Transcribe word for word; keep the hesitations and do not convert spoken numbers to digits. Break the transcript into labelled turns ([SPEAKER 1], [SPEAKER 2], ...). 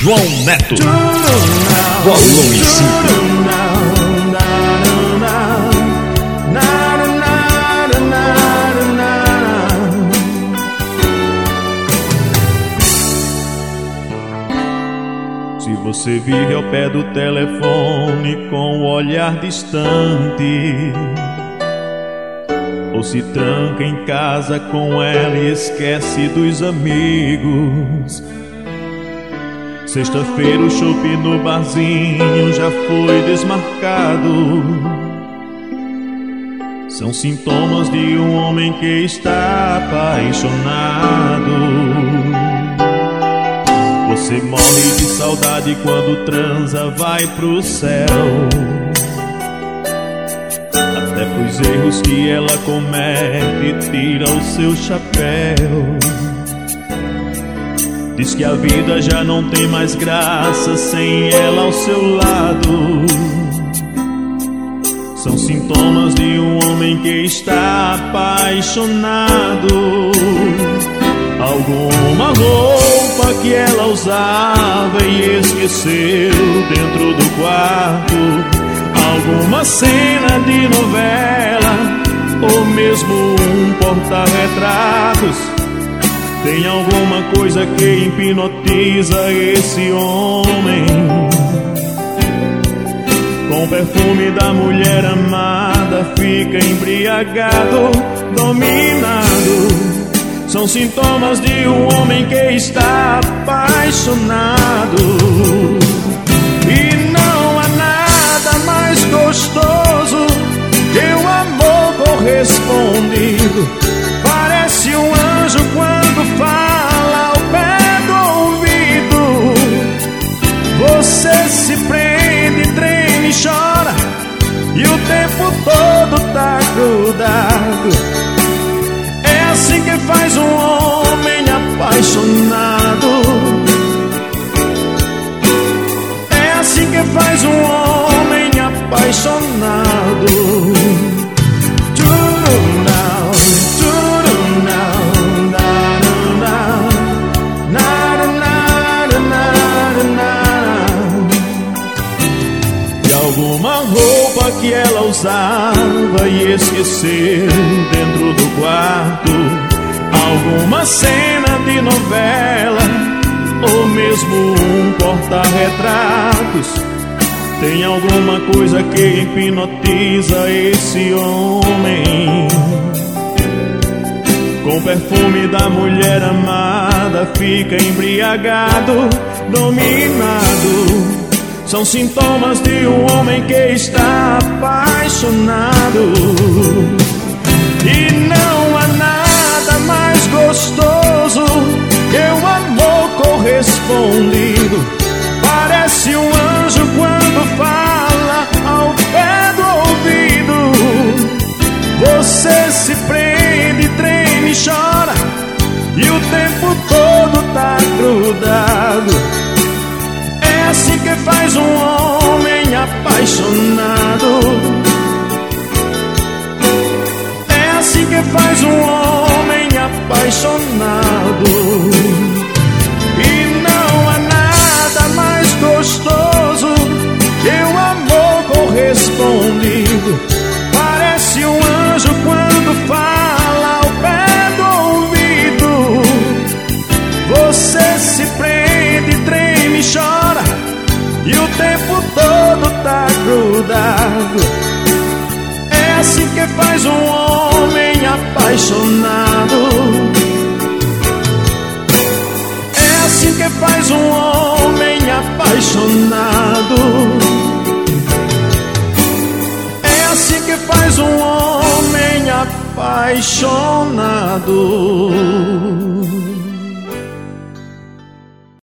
[SPEAKER 1] João Neto, volume cinco.
[SPEAKER 2] Se você vive ao pé do telefone com o olhar distante, ou se tranca em casa com ela e esquece dos amigos, sexta-feira o chopp no barzinho já foi desmarcado. São sintomas de um homem que está apaixonado. Você morre de saudade quando transa, vai pro céu. Até pros erros que ela comete, tira o seu chapéu. Diz que a vida já não tem mais graça sem ela ao seu lado. São sintomas de um homem que está apaixonado. Alguma roupa que ela usava e esqueceu dentro do quarto, alguma cena de novela ou mesmo um porta-retratos. Tem alguma coisa que hipnotiza esse homem, com o perfume da mulher amada fica embriagado, dominado. São sintomas de um homem que está apaixonado. E não há nada mais gostoso que o amor correspondido. Parece um anjo quando fala ao pé do ouvido. Você se prende, treme e chora, e o tempo todo tá grudado. É assim que faz um homem apaixonado. É assim que faz um homem apaixonado. E alguma roupa que ela usava e esqueceu dentro do quarto, alguma cena de novela ou mesmo um porta-retratos. Tem alguma coisa que hipnotiza esse homem, com o perfume da mulher amada fica embriagado, dominado. São sintomas de um homem que está apaixonado. E não há nada mais gostoso que o amor correspondido. Parece um anjo quando fala ao pé do ouvido. Você se prende, treme e chora, e o tempo todo tá grudado. É assim que faz um homem apaixonado. É assim que faz um homem apaixonado. E não há nada mais gostoso que o amor correspondido. Parece um anjo quando fala ao pé do ouvido. Você se prende, treme e chora, e o tempo todo tá grudado. É assim que faz um homem apaixonado. É assim que faz um homem apaixonado. É assim que faz um homem apaixonado.